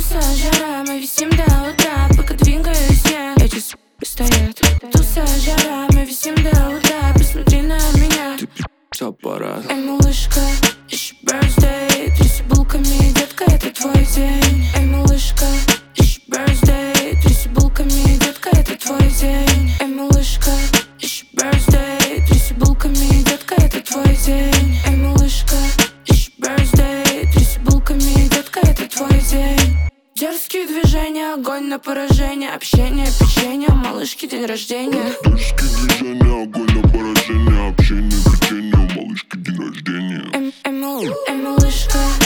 Туса, жара, мы висим до утра. Пока двигаюсь я, эти стоят. Туса, жара, мы висим до утра. Посмотри на меня, ты аппарат. Эй, малышка, ищи birthday. Тряси булками, детка, это твой день. Эй, малышка, ищи birthday. Тряси булками, детка, это твой день. Эй, малышка, ищи birthday. Тряси булками, детка, это твой день. Эй, малышка, ищи birthday. Тряси булками, детка, это твой день. Дерзкие движения, огонь на поражение. Общение, печенье, малышки, день рождения. Дерзкие движения, огонь на поражение. Общение, печенье, малышки, день рождения. Эй, малышка.